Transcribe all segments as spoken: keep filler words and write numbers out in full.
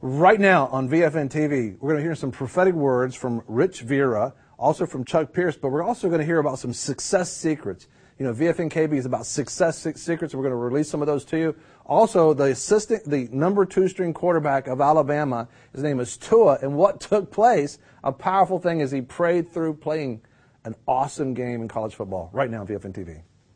Right now on V F N T V, we're going to hear some prophetic words from Rich Vera, also from Chuck Pierce, but we're also going to hear about some success secrets. You know, V F N K B is about success secrets. We're going to release some of those to you. Also, the assistant, the number two string quarterback of Alabama, his name is Tua, and what took place, a powerful thing is he prayed through playing an awesome game in college football. Right now on V F N T V.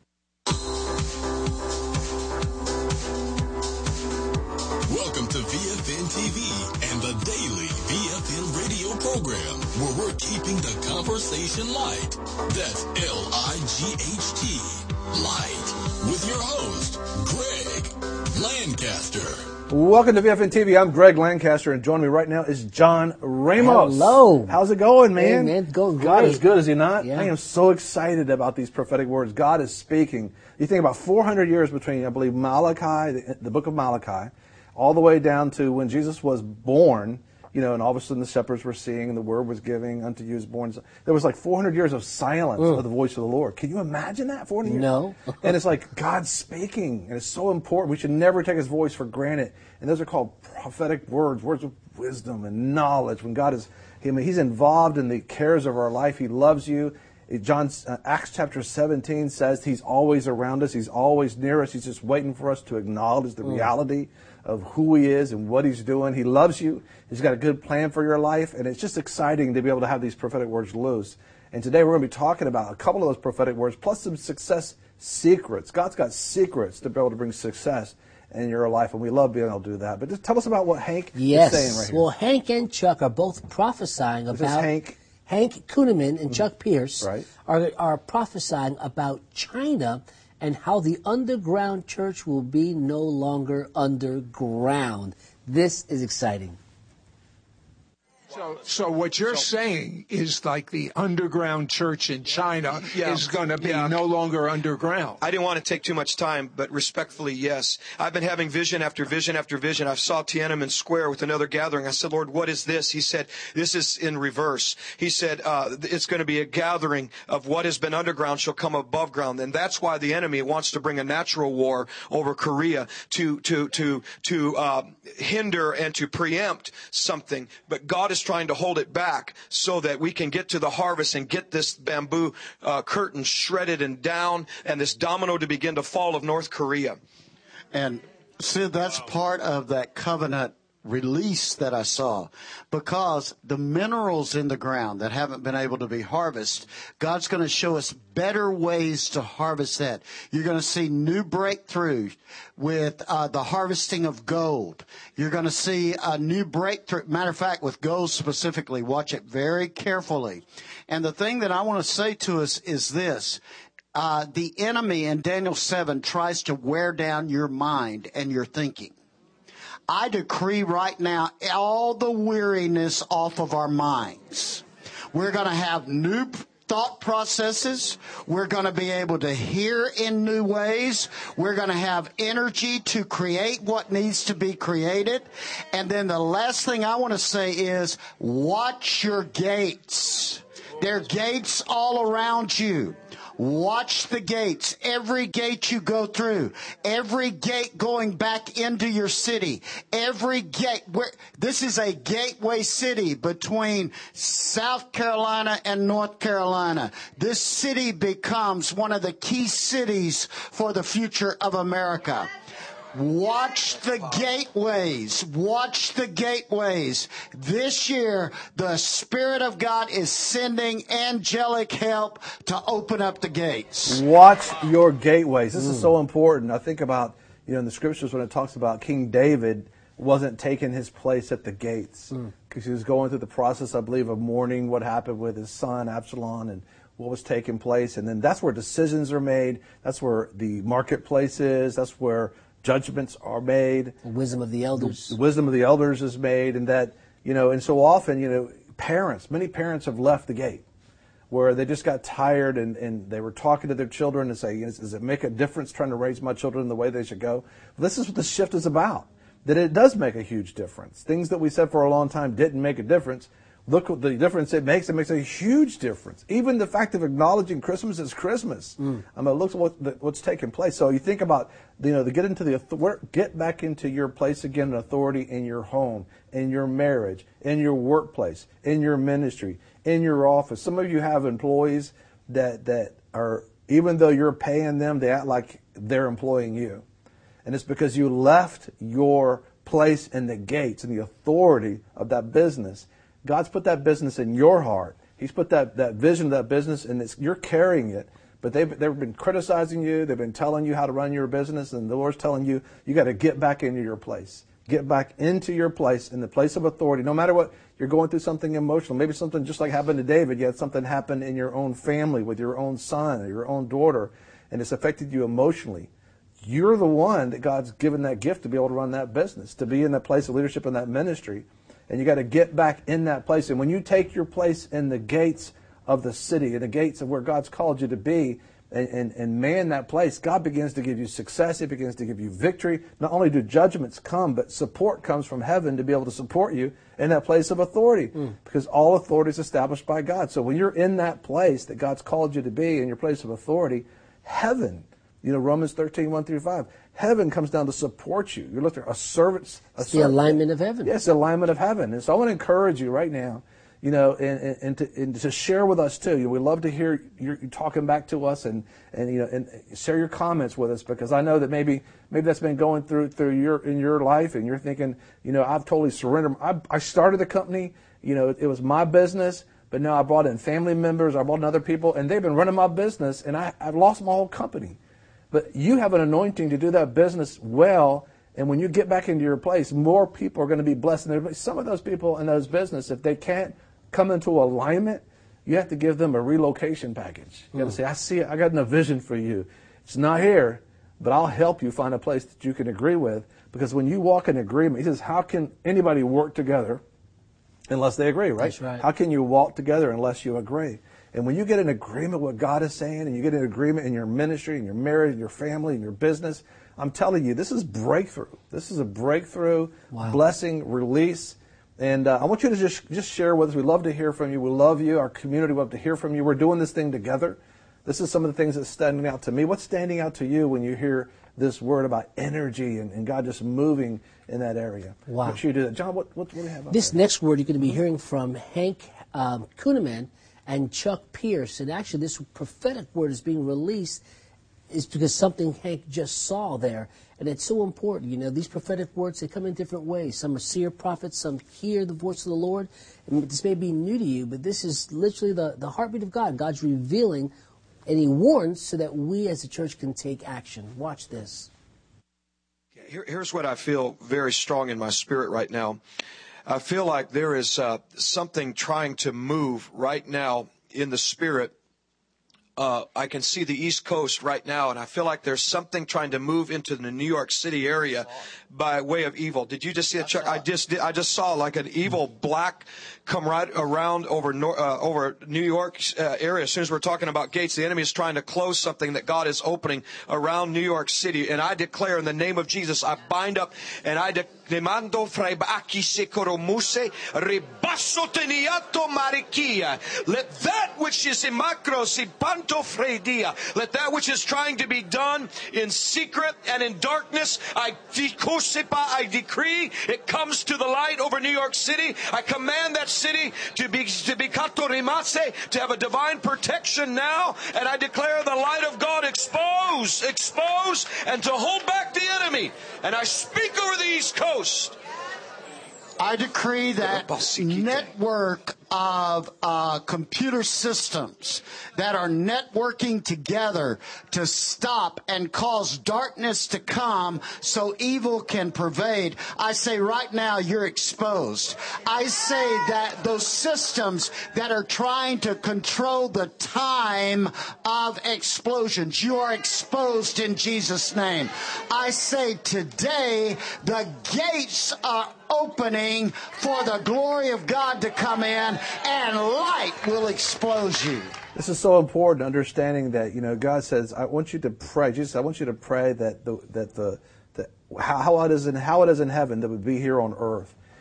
Welcome to V F N T V and the daily V F N radio program, where we're keeping the conversation light. That's L I G H T, light, with your host, Greg Lancaster. Welcome to V F N T V. I'm Greg Lancaster, and joining me right now is John Ramos. Hello. How's it going, man? Hey, man, it's going God great. is good, is he not? Yeah. I am so excited about these prophetic words. God is speaking. You think about four hundred years between, I believe, Malachi, the, the book of Malachi, all the way down to when Jesus was born, you know, and all of a sudden the shepherds were seeing and the word was giving unto you is born. There was like four hundred years of silence mm. of the voice of the Lord. Can you imagine that? four hundred years? No. And it's like God speaking, and it's so important. We should never take his voice for granted. And those are called prophetic words, words of wisdom and knowledge. When God is, I mean, he's involved in the cares of our life. He loves you. John, uh, Acts chapter seventeen says he's always around us. He's always near us. He's just waiting for us to acknowledge the mm. reality of who he is and what he's doing. He loves you. He's got a good plan for your life. And it's just exciting to be able to have these prophetic words loose. And today we're going to be talking about a couple of those prophetic words, plus some success secrets. God's got secrets to be able to bring success in your life, and we love being able to do that. But just tell us about what Hank yes. is saying right here. Well, Hank and Chuck are both prophesying this about... Is Hank. Hank Kunneman and mm-hmm. Chuck Pierce right. are, are prophesying about China and how the underground church will be no longer underground. This is exciting. So, so what you're so, saying is like the underground church in China yeah, is going to be yeah. no longer underground. I didn't want to take too much time, but respectfully, yes. I've been having vision after vision after vision. I saw Tiananmen Square with another gathering. I said, Lord, what is this? He said, this is in reverse. He said, uh, it's going to be a gathering of what has been underground shall come above ground. And that's why the enemy wants to bring a natural war over Korea to, to, to, to, uh, hinder and to preempt something. But God is trying to hold it back so that we can get to the harvest and get this bamboo uh, curtain shredded and down and this domino to begin to fall of North Korea. And Sid, that's part of that covenant release that I saw, because the minerals in the ground that haven't been able to be harvested, God's going to show us better ways to harvest that. You're going to see new breakthrough with uh, the harvesting of gold. You're going to see a new breakthrough. Matter of fact, with gold specifically, watch it very carefully. And the thing that I want to say to us is this. Uh, the enemy in Daniel seven tries to wear down your mind and your thinking. I decree right now all the weariness off of our minds. We're going to have new thought processes. We're going to be able to hear in new ways. We're going to have energy to create what needs to be created. And then the last thing I want to say is watch your gates. There are gates all around you. Watch the gates. Every gate you go through. Every gate going back into your city. Every gate. Where, this is a gateway city between South Carolina and North Carolina. This city becomes one of the key cities for the future of America. Watch the gateways. Watch the gateways. This year, the Spirit of God is sending angelic help to open up the gates. Watch your gateways. This mm. is so important. I think about, you know, in the scriptures when it talks about King David wasn't taking his place at the gates because mm. he was going through the process, I believe, of mourning what happened with his son Absalom and what was taking place. And then that's where decisions are made. That's where the marketplace is. That's where judgments are made. The wisdom of the elders. The wisdom of the elders is made, and that, you know, and so often, you know, parents, many parents have left the gate where they just got tired and, and they were talking to their children and saying, does it make a difference trying to raise my children the way they should go? Well, this is what the shift is about, that it does make a huge difference. Things that we said for a long time didn't make a difference. look what the difference it makes. It makes a huge difference. Even the fact of acknowledging Christmas is Christmas. Mm. I mean, look at what the, what's taking place. So you think about, you know, to get into the get back into your place again in authority in your home, in your marriage, in your workplace, in your ministry, in your office. Some of you have employees that that are, even though you're paying them, they act like they're employing you, and it's because you left your place in the gates and the authority of that business. God's put that business in your heart. He's put that, that vision of that business, and it's, you're carrying it. But they've, they've been criticizing you. They've been telling you how to run your business, and the Lord's telling you, you got to get back into your place. Get back into your place, in the place of authority. No matter what, you're going through something emotional. Maybe something just like happened to David. You had something happen in your own family with your own son or your own daughter, and it's affected you emotionally. You're the one that God's given that gift to be able to run that business, to be in that place of leadership in that ministry. And you got to get back in that place. And when you take your place in the gates of the city, in the gates of where God's called you to be, and, and, and man that place, God begins to give you success. He begins to give you victory. Not only do judgments come, but support comes from heaven to be able to support you in that place of authority. Mm. Because all authority is established by God. So when you're in that place that God's called you to be, in your place of authority, heaven, you know, Romans thirteen, one through five. Heaven comes down to support you. You're looking at a servant. A it's the servant. alignment of heaven. Yes, the alignment of heaven. And so I want to encourage you right now, you know, and, and, to, and to share with us too. You know, we love to hear you talking back to us, and, and you know, and share your comments with us, because I know that maybe maybe that's been going through through your in your life, and you're thinking, you know, I've totally surrendered. I, I started the company. You know, it was my business. But now I brought in family members. I brought in other people, and they've been running my business, and I, I've lost my whole company. But you have an anointing to do that business well, and when you get back into your place, more people are going to be blessed. And some of those people in those businesses, if they can't come into alignment, you have to give them a relocation package. You got to say, I see it. I got a vision for you. It's not here, but I'll help you find a place that you can agree with. Because when you walk in agreement, he says, how can anybody work together unless they agree, right? That's right. How can you walk together unless you agree? And when you get in agreement with what God is saying, and you get in agreement in your ministry, in your marriage, in your family, in your business, I'm telling you, this is breakthrough. This is a breakthrough, wow. blessing, release. And uh, I want you to just, just share with us. We love to hear from you. We love you. Our community, we love to hear from you. We're doing this thing together. This is some of the things that's standing out to me. What's standing out to you when you hear this word about energy and, and God just moving in that area? Wow. Make sure you do that. John, what, what, what do you have on This there? next word you're going to be hearing from Hank um, Kuhneman and Chuck Pierce. And actually this prophetic word is being released is because something Hank just saw there. And it's so important. You know, these prophetic words, they come in different ways. Some are seer prophets, some hear the voice of the Lord. And this may be new to you, but this is literally the, the heartbeat of God. God's revealing, and he warns so that we as a church can take action. Watch this. Here, here's what I feel very strong in my spirit right now. I feel like there is uh, something trying to move right now in the spirit. Uh, I can see the East Coast right now, and I feel like there's something trying to move into the New York City area by way of evil. Did you just see it, Chuck? I just did, I just saw like an evil black come right around over uh, over New York uh, area. As soon as we're talking about gates, the enemy is trying to close something that God is opening around New York City. And I declare in the name of Jesus, I bind up and I declare. Let that which is let that which is trying to be done in secret and in darkness, I I decree it comes to the light over New York City. I command that city to be to be to have a divine protection now, and I declare the light of God expose, expose, and to hold back the enemy. And I speak over the East Coast. I decree that network of uh, computer systems that are networking together to stop and cause darkness to come so evil can pervade. I say right now you're exposed. I say that those systems that are trying to control the time of explosions, you are exposed in Jesus' name. I say today the gates are opening for the glory of God to come in, and light will expose you. This is so important, understanding that, you know, God says, I want you to pray. Jesus, I want you to pray that the that the that how, how it is in how it is in heaven that would be here on earth.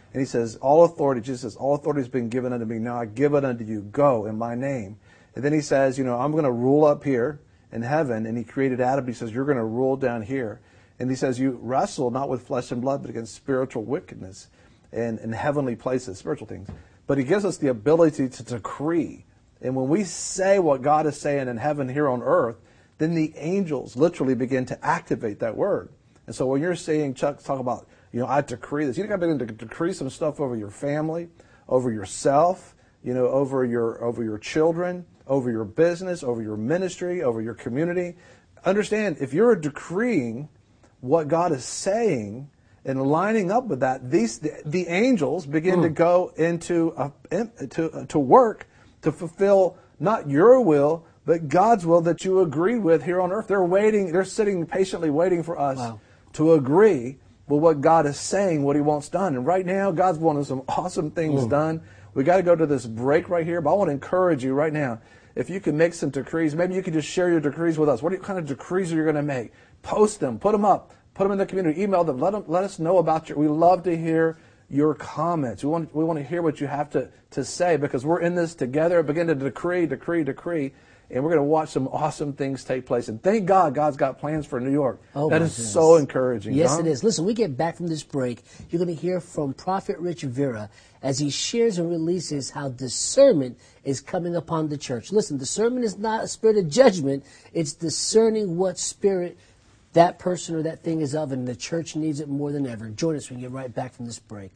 And he says, all authority, Jesus says, all authority has been given unto me. Now I give it unto you. Go in my name. And then he says, you know, I'm going to rule up here in heaven. And he created Adam. He says, you're going to rule down here. And he says, you wrestle not with flesh and blood, but against spiritual wickedness and in heavenly places, spiritual things. But he gives us the ability to decree. And when we say what God is saying in heaven here on earth, then the angels literally begin to activate that word. And so when you're seeing Chuck talk about, you know, I decree this, you got to begin to decree some stuff over your family, over yourself, you know, over your over your children, over your business, over your ministry, over your community. Understand, if you're decreeing what God is saying and lining up with that, these the, the angels begin mm. to go into a, to to work to fulfill not your will, but God's will that you agree with here on earth. They're waiting, they're sitting patiently waiting for us wow. to agree with what God is saying, what he wants done. And right now, God's wanting some awesome things mm. done. We got to go to this break right here, but I want to encourage you right now. If you can make some decrees, maybe you can just share your decrees with us. What kind of decrees are you going to make? Post them, put them up, put them in the community, email them, let them, let us know about your, we love to hear your comments. We want, we want to hear what you have to, to say, because we're in this together. Begin to decree, decree, decree, and we're going to watch some awesome things take place. And thank God, God's got plans for New York. Oh, that is goodness. So encouraging. Yes, John? It is. Listen, we get back from this break, you're going to hear from Prophet Rich Vera as he shares and releases how discernment is coming upon the church. Listen, discernment is not a spirit of judgment. It's discerning what spirit that person or that thing is of, and the church needs it more than ever. Join us when we get right back from this break.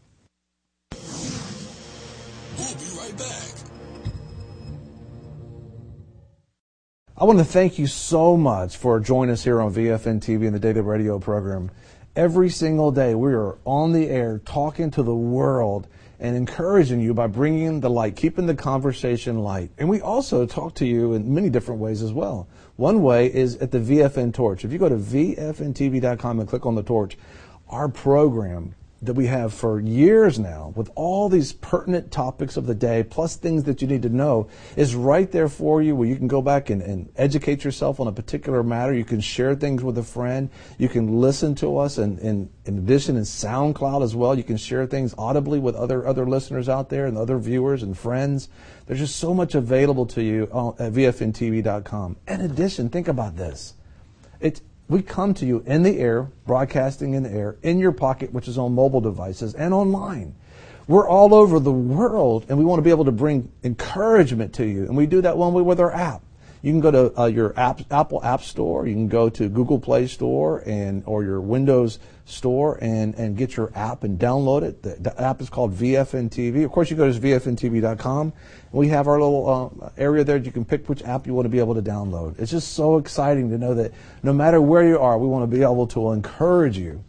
We'll be right back. I want to thank you so much for joining us here on V F N T V and the Daily Radio program. Every single day we are on the air talking to the world and encouraging you by bringing the light, keeping the conversation light. And we also talk to you in many different ways as well. One way is at the V F N Torch. If you go to V F N T V dot com and click on the torch, our program that we have for years now with all these pertinent topics of the day, plus things that you need to know, is right there for you, where you can go back and, and educate yourself on a particular matter. You can share things with a friend. You can listen to us, and, and in addition in SoundCloud as well. You can share things audibly with other other listeners out there and other viewers and friends. There's just so much available to you at V F N T V dot com. In addition, think about this. It's We come to you in the air, broadcasting in the air, in your pocket, which is on mobile devices, and online. We're all over the world, and we want to be able to bring encouragement to you. And we do that one way with our app. You can go to uh, your app, Apple App Store. You can go to Google Play Store and or your Windows Store and, and get your app and download it. The, the app is called V F N T V. Of course, you go to V F N T V dot com. We have our little uh, area there. You can pick which app you want to be able to download. It's just so exciting to know that no matter where you are, we want to be able to encourage you.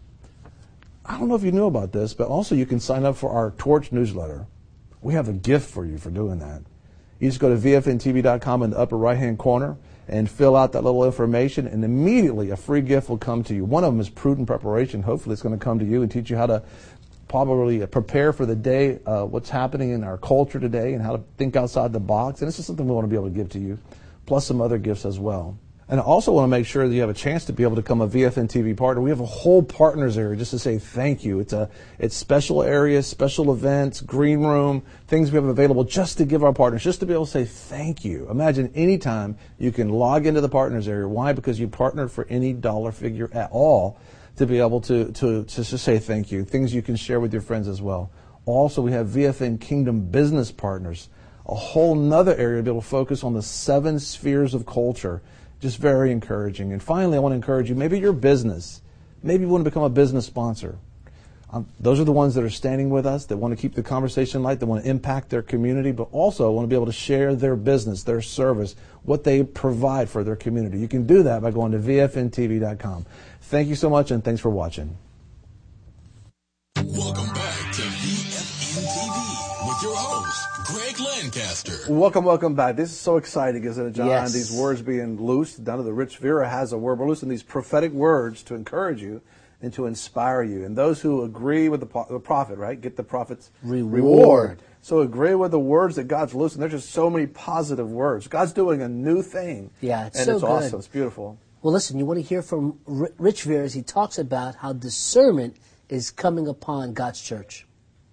I don't know if you knew about this, but also you can sign up for our Torch newsletter. We have a gift for you for doing that. You just go to V F N T V dot com in the upper right-hand corner and fill out that little information, and immediately a free gift will come to you. One of them is Prudent Preparation. Hopefully it's going to come to you and teach you how to probably prepare for the day, uh, what's happening in our culture today, and how to think outside the box. And it's just something we want to be able to give to you, plus some other gifts as well. And I also want to make sure that you have a chance to be able to become a V F N T V partner. We have a whole partners area just to say thank you. It's a it's special areas, special events, green room, things we have available just to give our partners, just to be able to say thank you. Imagine anytime you can log into the partners area. Why? Because you partner for any dollar figure at all to be able to, to, to just say thank you. Things you can share with your friends as well. Also, we have V F N Kingdom Business Partners, a whole nother area to be able to focus on the seven spheres of culture. Just very encouraging. And finally, I want to encourage you, maybe your business, maybe you want to become a business sponsor. Um, those are the ones that are standing with us, that want to keep the conversation light, that want to impact their community, but also want to be able to share their business, their service, what they provide for their community. You can do that by going to V F N T V dot com. Thank you so much, and thanks for watching. Welcome back to V F N T V with your host, Greg Lancaster. Welcome, welcome back. This is so exciting, isn't it, John? Yes. These words being loosed. Down to the Rich Vera has a word. We're loosing these prophetic words to encourage you and to inspire you. And those who agree with the, the prophet, right, get the prophet's reward. reward. So agree with the words that God's loosing. There's just so many positive words. God's doing a new thing. Yeah, it's and so it's good. awesome. It's beautiful. Well, listen, you want to hear from Rich Vera as he talks about how discernment is coming upon God's church.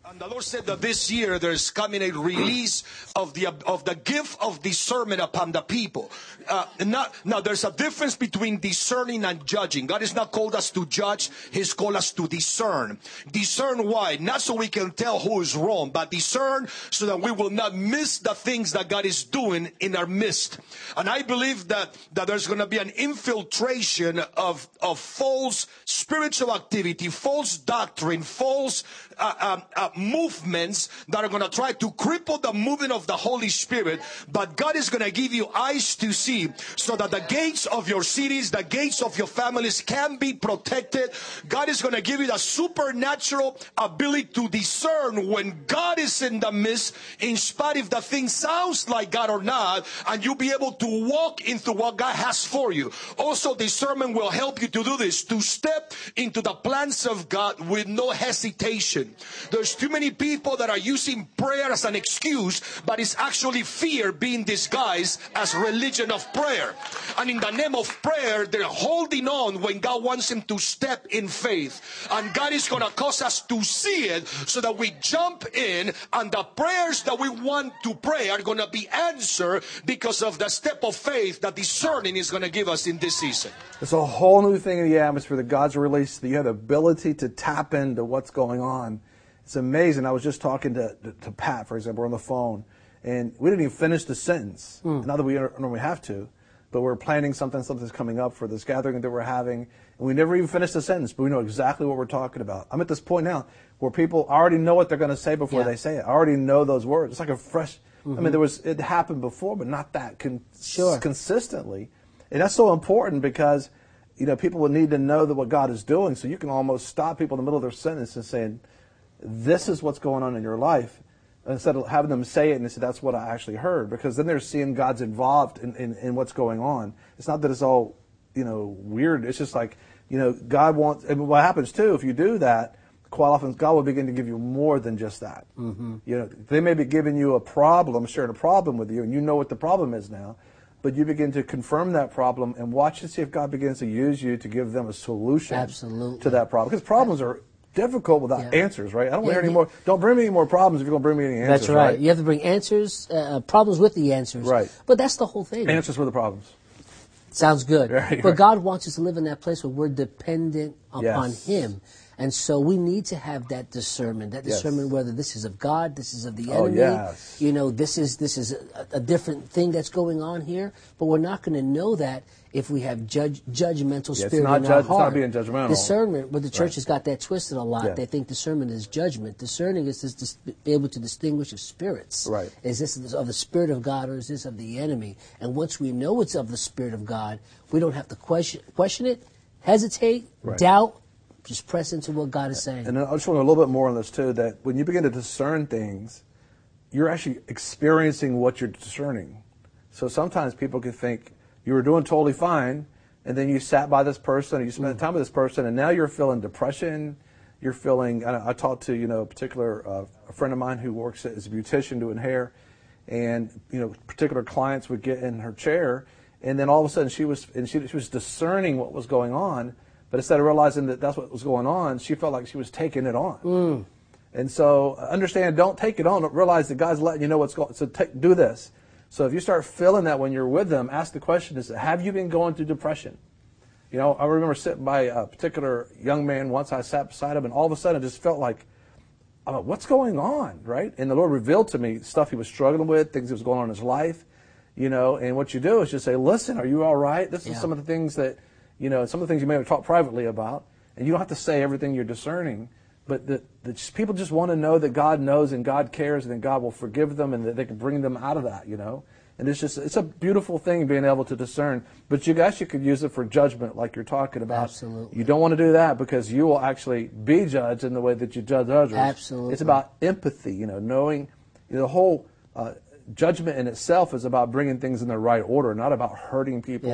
And the Lord said that this year there's coming a release of the of the gift of discernment upon the people. Uh, not, now, there's a difference between discerning and judging. God has not called us to judge. He's called us to discern. Discern why? Not so we can tell who is wrong, but discern so that we will not miss the things that God is doing in our midst. And I believe that, that there's going to be an infiltration of, of false spiritual activity, false doctrine, false uh, uh, uh, movements that are going to try to cripple the movement of the Holy Spirit. But God is going to give you eyes to see so that the gates of your cities, the gates of your families can be protected. God is going to give you the supernatural ability to discern when God is in the midst, in spite if the thing sounds like God or not, and you'll be able to walk into what God has for you. Also, discernment will help you to do this, to step into the plans of God with no hesitation. There's too many people that are using prayer as an excuse, but it's actually fear being disguised as religion of prayer. And in the name of prayer, they're holding on when God wants them to step in faith. And God is going to cause us to see it so that we jump in, and the prayers that we want to pray are going to be answered because of the step of faith that discerning is going to give us in this season. It's a whole new thing in the atmosphere that God's released, that you have the ability to tap into what's going on. It's amazing. I was just talking to, to, to Pat, for example, on the phone, and we didn't even finish the sentence. Mm. Not that we normally have to, but we're planning something, something's coming up for this gathering that we're having, and we never even finished the sentence, but we know exactly what we're talking about. I'm at this point now where people already know what they're going to say before yeah. they say it. I already know those words. It's like a fresh, mm-hmm. I mean, there was, it happened before, but not that con- sure. consistently. And that's so important because, you know, people would need to know that what God is doing, so you can almost stop people in the middle of their sentence and saying, this is what's going on in your life, instead of having them say it and they say, that's what I actually heard, because then they're seeing God's involved in, in, in what's going on. It's not that it's all, you know, weird. It's just like, you know, God wants, and what happens too, if you do that, quite often God will begin to give you more than just that. Mm-hmm. You know, they may be giving you a problem, sharing a problem with you, and you know what the problem is now, but you begin to confirm that problem and watch and see if God begins to use you to give them a solution Absolutely. to that problem. Because problems are difficult without yeah. answers, right? I don't yeah, want to hear any yeah. more. Don't bring me any more problems if you're going to bring me any answers. That's right. right. You have to bring answers, uh, problems with the answers. Right. But that's the whole thing. Answers for the problems. Sounds good. Right, but right. God wants us to live in that place where we're dependent upon yes. Him. And so we need to have that discernment, that discernment yes. whether this is of God, this is of the oh, enemy. Yes. You know, this is this is a, a different thing that's going on here. But we're not going to know that if we have judge, judgmental yeah, spirit it's not in judge, our heart. It's not being judgmental. Discernment, but the church right. has got that twisted a lot. Yeah. They think discernment is judgment. Discerning is to dis- be able to distinguish of spirits. Right. Is this of the Spirit of God or is this of the enemy? And once we know it's of the Spirit of God, we don't have to question, question it, hesitate, right. doubt. Just press into what God is saying. And I just want a little bit more on this too, that when you begin to discern things, you're actually experiencing what you're discerning. So sometimes people can think you were doing totally fine, and then you sat by this person, or you spent mm. time with this person, and now you're feeling depression. You're feeling, I, I talked to, you know, a particular uh, a friend of mine who works as a beautician doing hair, and, you know, particular clients would get in her chair, and then all of a sudden she was, and she, she was discerning what was going on. But instead of realizing that that's what was going on, she felt like she was taking it on. Mm. And so understand, don't take it on. Realize that God's letting you know what's going on. So take, do this. So if you start feeling that when you're with them, ask the question, is, have you been going through depression? You know, I remember sitting by a particular young man once. I sat beside him, and all of a sudden I just felt like, I'm like, what's going on, right? And the Lord revealed to me stuff he was struggling with, things that was going on in his life. You know, and what you do is just say, listen, are you all right? This is yeah. some of the things that... You know, some of the things you may have talked privately about, and you don't have to say everything you're discerning, but the, the just, people just want to know that God knows and God cares and that God will forgive them and that they can bring them out of that, you know. And it's just, it's a beautiful thing being able to discern. But you guys, you could use it for judgment like you're talking about. Absolutely. You don't want to do that because you will actually be judged in the way that you judge others. Absolutely. It's about empathy, you know, knowing, you know, the whole... Uh, judgment in itself is about bringing things in the right order, not about hurting people yeah. or,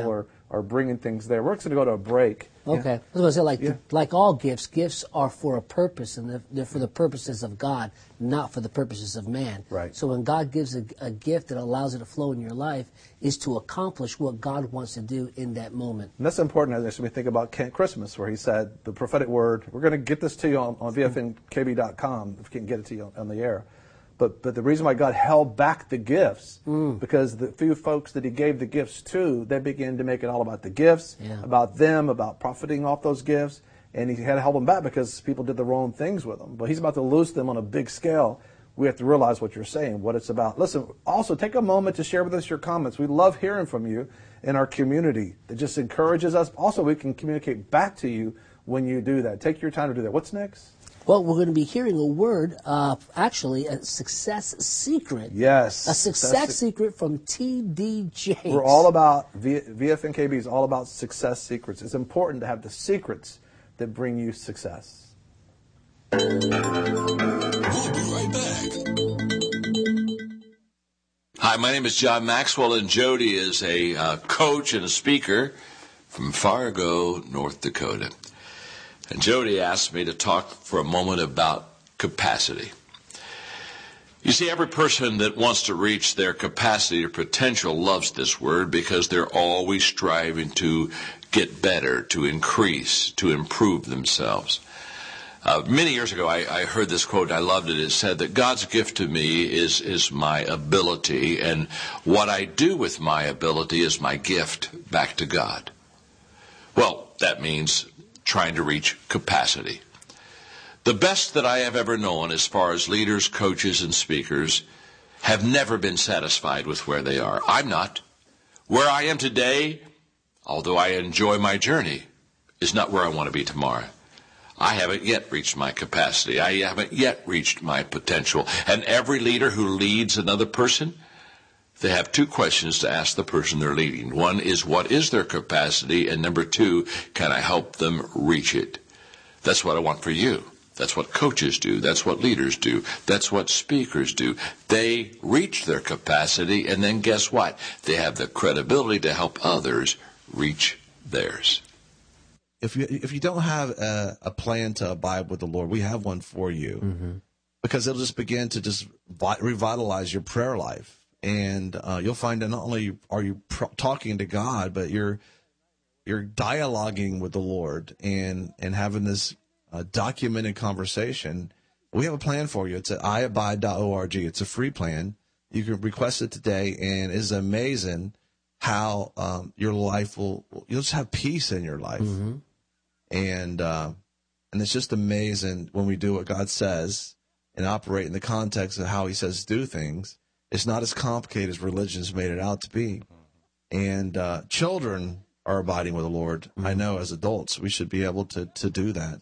are bringing things there. We're just going to go to a break. Okay. Yeah. I was going to say, like, Yeah. like all gifts, gifts are for a purpose, and they're, they're for the purposes of God, not for the purposes of man. Right. So when God gives a, a gift that allows it to flow in your life, is to accomplish what God wants to do in that moment. And that's important as we think about Christmas, where he said the prophetic word. We're going to get this to you on, on V F N K B dot com if we can get it to you on, on the air. But but the reason why God held back the gifts, mm. because the few folks that he gave the gifts to, they began to make it all about the gifts, yeah. about them, about profiting off those gifts. And he had to hold them back because people did the wrong things with them. But he's about to loose them on a big scale. We have to realize what you're saying, what it's about. Listen, also take a moment to share with us your comments. We love hearing from you in our community. It just encourages us. Also, we can communicate back to you when you do that. Take your time to do that. What's next? Well, we're going to be hearing a word, uh, actually, a success secret. Yes. A success, success secret from T D Jakes. We're all about, v- VFNKB is all about success secrets. It's important to have the secrets that bring you success. We'll be right back. Hi, my name is John Maxwell, and Jody is a uh, coach and a speaker from Fargo, North Dakota. And Jody asked me to talk for a moment about capacity. You see, every person that wants to reach their capacity or potential loves this word because they're always striving to get better, to increase, to improve themselves. Uh, many years ago, I, I heard this quote. I loved it. It said that God's gift to me is, is my ability, and what I do with my ability is my gift back to God. Well, that means trying to reach capacity. The best that I have ever known as far as leaders, coaches, and speakers have never been satisfied with where they are. I'm not. Where I am today, although I enjoy my journey, is not where I want to be tomorrow. I haven't yet reached my capacity. I haven't yet reached my potential. And every leader who leads another person, they have two questions to ask the person they're leading. One is, what is their capacity? And number two, can I help them reach it? That's what I want for you. That's what coaches do. That's what leaders do. That's what speakers do. They reach their capacity, and then guess what? They have the credibility to help others reach theirs. If you if you don't have a, a plan to abide with the Lord, we have one for you, mm-hmm. because it'll just begin to just vi- revitalize your prayer life. And uh, you'll find that not only are you pr- talking to God, but you're you're dialoguing with the Lord and and having this uh, documented conversation. We have a plan for you. It's at i abide dot org. It's a free plan. You can request it today, and it's amazing how um, your life will you'll just have peace in your life, mm-hmm. and uh, and it's just amazing when we do what God says and operate in the context of how He says do things. It's not as complicated as religion's made it out to be. And uh, children are abiding with the Lord. Mm-hmm. I know as adults, we should be able to, to do that.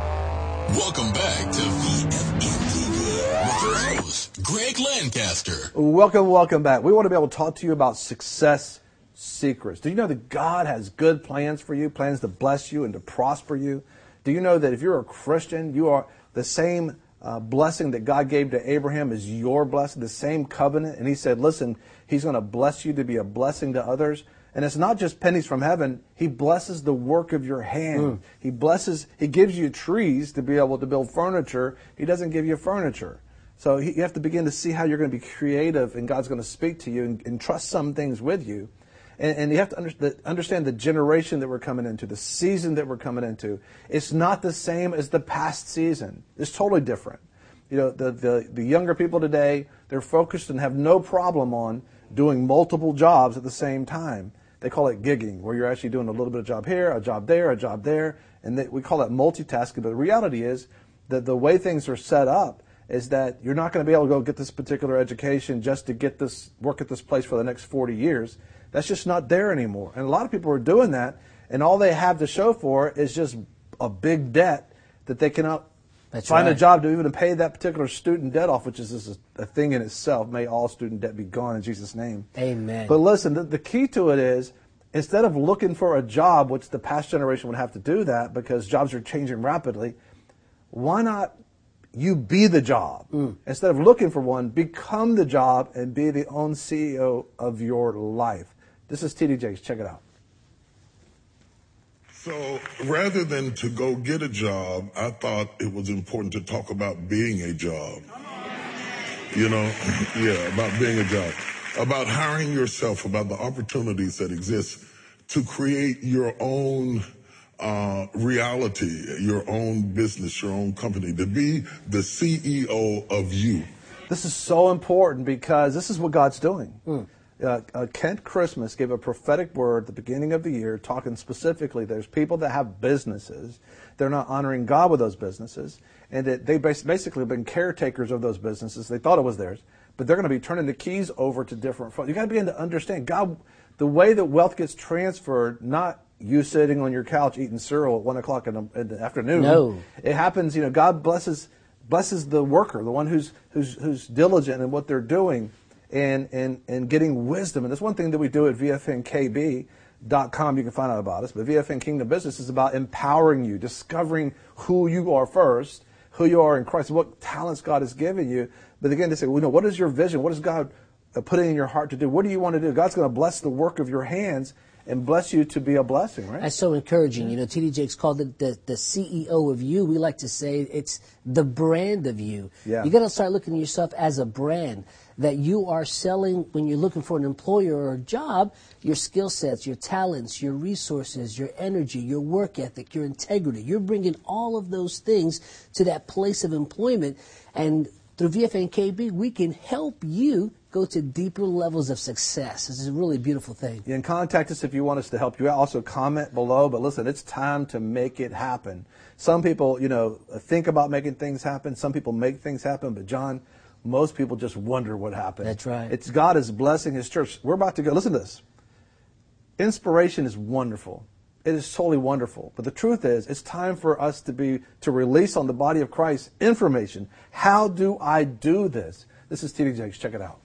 Welcome back to V F N T V with your host, Greg Lancaster. Welcome, welcome back. We want to be able to talk to you about success secrets. Do you know that God has good plans for you, plans to bless you and to prosper you? Do you know that if you're a Christian, you are the same Uh, blessing that God gave to Abraham is your blessing, the same covenant? And he said, listen, he's going to bless you to be a blessing to others. And it's not just pennies from heaven. He blesses the work of your hand. Mm. He blesses, he gives you trees to be able to build furniture. He doesn't give you furniture. So he, you have to begin to see how you're going to be creative, and God's going to speak to you and, and trust some things with you. And, and you have to under, the, understand the generation that we're coming into, the season that we're coming into. It's not the same as the past season. It's totally different. You know, the, the, the younger people today, they're focused and have no problem on doing multiple jobs at the same time. They call it gigging, where you're actually doing a little bit of job here, a job there, a job there. And they, we call that multitasking. But the reality is that the way things are set up is that you're not going to be able to go get this particular education just to get this work at this place for the next forty years. That's just not there anymore. And a lot of people are doing that, and all they have to show for it is just a big debt that they cannot That's find right. a job to even pay that particular student debt off, which is just a, a thing in itself. May all student debt be gone in Jesus' name. Amen. But listen, the, the key to it is, instead of looking for a job, which the past generation would have to do that because jobs are changing rapidly, why not you be the job? Mm. Instead of looking for one, become the job and be the own C E O of your life. This is T D Jakes. Check it out. So rather than to go get a job, I thought it was important to talk about being a job. You know, yeah, about being a job, about hiring yourself, about the opportunities that exist to create your own uh, reality, your own business, your own company, to be the C E O of you. This is so important because this is what God's doing. Mm. Uh, uh, Kent Christmas gave a prophetic word at the beginning of the year talking specifically there's people that have businesses. They're not honoring God with those businesses. And that they basically have been caretakers of those businesses. They thought it was theirs. But they're going to be turning the keys over to different folks. You've got to begin to understand God, the way that wealth gets transferred, not you sitting on your couch eating cereal at one o'clock in the, in the afternoon. No. It happens, you know, God blesses blesses the worker, the one who's who's who's diligent in what they're doing. And, and, and getting wisdom. And that's one thing that we do at V F N K B dot com. You can find out about us. But V F N Kingdom Business is about empowering you, discovering who you are first, who you are in Christ, what talents God has given you. But again, they say, well, you know, what is your vision? What is God putting in your heart to do? What do you want to do? God's going to bless the work of your hands and bless you to be a blessing, right? That's so encouraging. You know, T D Jakes called it the, the C E O of you. We like to say it's the brand of you. Yeah. You got to start looking at yourself as a brand that you are selling when you're looking for an employer or a job, your skill sets, your talents, your resources, your energy, your work ethic, your integrity. You're bringing all of those things to that place of employment. And through V F N K B, we can help you go to deeper levels of success. This is a really beautiful thing. You can contact us if you want us to help you out. Also comment below. But listen, it's time to make it happen. Some people, you know, think about making things happen. Some people make things happen. But John, most people just wonder what happened. That's right. It's God is blessing His church. We're about to go. Listen to this. Inspiration is wonderful. It is totally wonderful. But the truth is, it's time for us to be to release on the body of Christ information. How do I do this? This is T D Jakes. Check it out.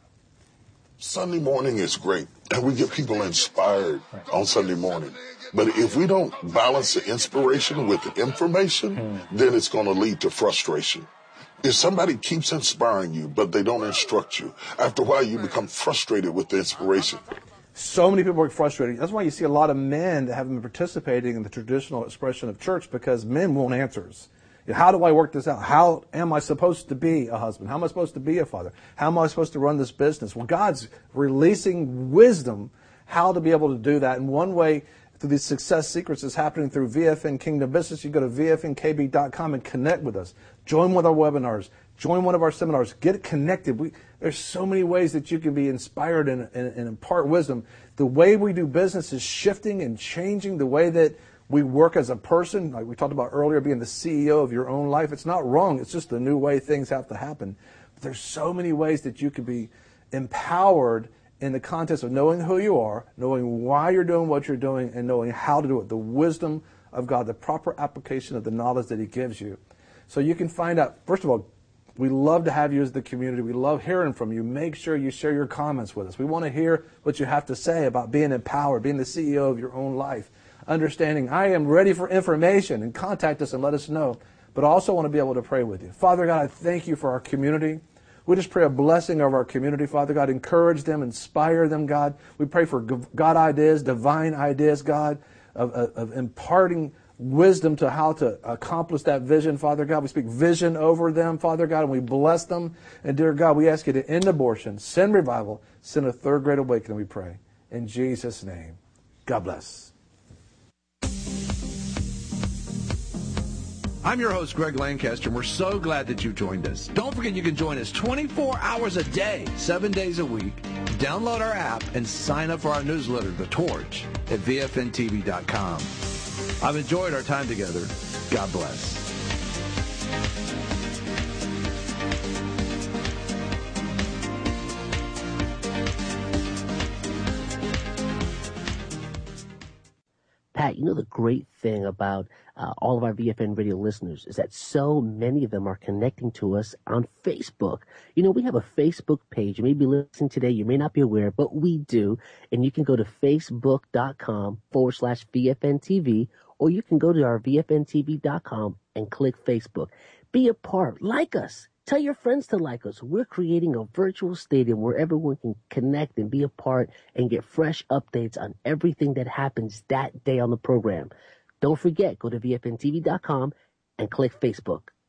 Sunday morning is great, and we get people inspired on Sunday morning. But if we don't balance the inspiration with the information, mm. then it's going to lead to frustration. If somebody keeps inspiring you, but they don't instruct you, after a while you become frustrated with the inspiration. So many people are frustrated. That's why you see a lot of men that haven't been participating in the traditional expression of church, because men want answers. How do I work this out? How am I supposed to be a husband? How am I supposed to be a father? How am I supposed to run this business? Well, God's releasing wisdom how to be able to do that. And one way through these success secrets is happening through V F N Kingdom Business. You go to V F N K B dot com and connect with us. Join one of our webinars. Join one of our seminars. Get connected. We, there's so many ways that you can be inspired and, and, and impart wisdom. The way we do business is shifting and changing. The way that we work as a person, like we talked about earlier, being the C E O of your own life. It's not wrong. It's just a new way things have to happen. But there's so many ways that you can be empowered in the context of knowing who you are, knowing why you're doing what you're doing, and knowing how to do it. The wisdom of God, the proper application of the knowledge that He gives you. So you can find out, first of all, we love to have you as the community. We love hearing from you. Make sure you share your comments with us. We want to hear what you have to say about being empowered, being the C E O of your own life, understanding I am ready for information, and contact us and let us know. But I also want to be able to pray with you. Father God, I thank you for our community. We just pray a blessing over our community, Father God. Encourage them, inspire them, God. We pray for God ideas, divine ideas, God, of, of, of imparting wisdom to how to accomplish that vision, Father God. We speak vision over them, Father God, and we bless them. And dear God, we ask you to end abortion, send revival, send a third great awakening, we pray. In Jesus' name, God bless. I'm your host, Greg Lancaster, and we're so glad that you joined us. Don't forget you can join us twenty-four hours a day, seven days a week. Download our app and sign up for our newsletter, The Torch, at V F N T V dot com. I've enjoyed our time together. God bless. Pat, you know the great thing about uh, all of our V F N radio listeners is that so many of them are connecting to us on Facebook. You know, we have a Facebook page. You may be listening today. You may not be aware, but we do. And you can go to facebook.com forward slash VFNTV, or you can go to our V F N T V dot com and click Facebook. Be a part. Like us. Tell your friends to like us. We're creating a virtual stadium where everyone can connect and be a part and get fresh updates on everything that happens that day on the program. Don't forget, go to V F N T V dot com and click Facebook.